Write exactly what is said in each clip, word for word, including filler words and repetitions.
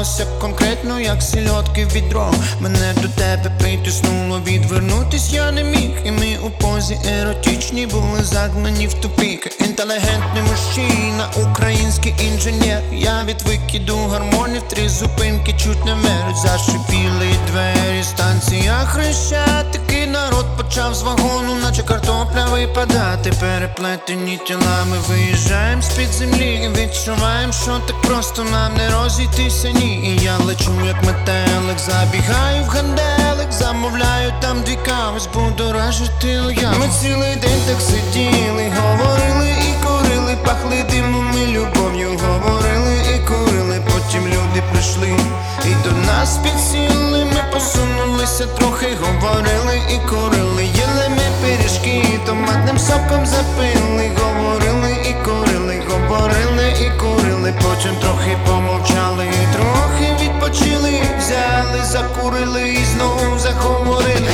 сталося конкретно, як сільотки в відро. Мене до тебе притиснуло, відвернутись я не міг. І ми у позі еротичній були загнані в тупик. Інтелігентний мужчина, український інженер. Я від викиду гормонів, три зупинки чуть не меруть. Зашипіли двері, станція Хрещатики. Народ почав з вагону, наче картопля випадати. Переплетені тілами виїжджаємо з-під землі і відчуваємо, що так просто нам не розійтися, ні. І я лечу як метелик, забігаю в ганделик, замовляю там дві кави, збудоражити уяву. Ми цілий день так сиділи, говорили і курили, пахли димом і любов'ю, говорили і курили. Потім люди прийшли і до нас підсіли. Ми посунулися трохи, говорили і курили. Їли ми пиріжки, томатним соком запили. Говорили і курили, говорили і курили. Потім трохи помовчали, трохи відпочили. Взяли, закурили і знову заговорили.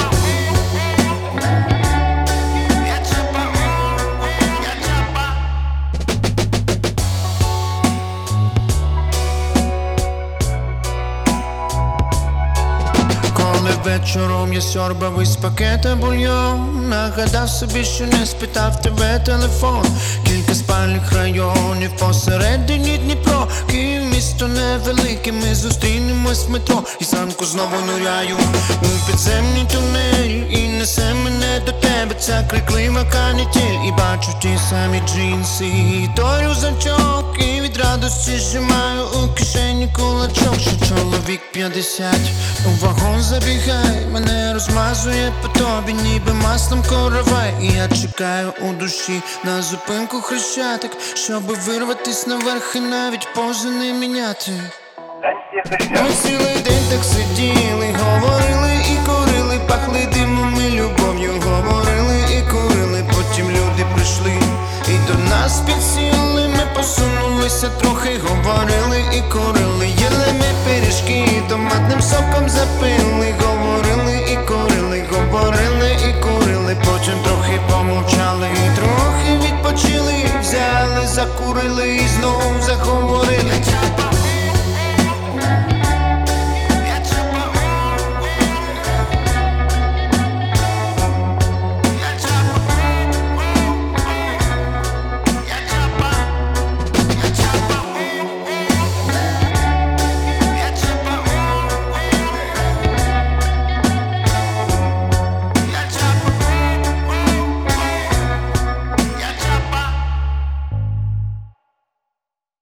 Вечором я сьорбав із пакета бульйон. Нагадав собі, що не спитав тебе телефон. Кілька спальних районів посередині Дніпро. Київ місто невелике, ми зустрінемось в метро. І зранку знову нуряю у підземний тунель. І несе мене до тебе ця криклива канітель. І бачу ті самі джинси, і той рюкзачок. І від радості зжимаю у кишені кулачок. Що чоловік п'ятдесят у вагон забігає, мене розмазує по тобі, ніби маслом коровай. І я чекаю у душі на зупинку Хрещатик, щоби вирватись наверх і навіть пози не міняти. Ми цілий день так сиділи, говорили і курили, пахли димом і любов'ю, говорили і курили. Потім люди прийшли і до нас підсіли. Ми посунулися трохи, говорили і курили. Їли ми пиріжки, томатним соком запили.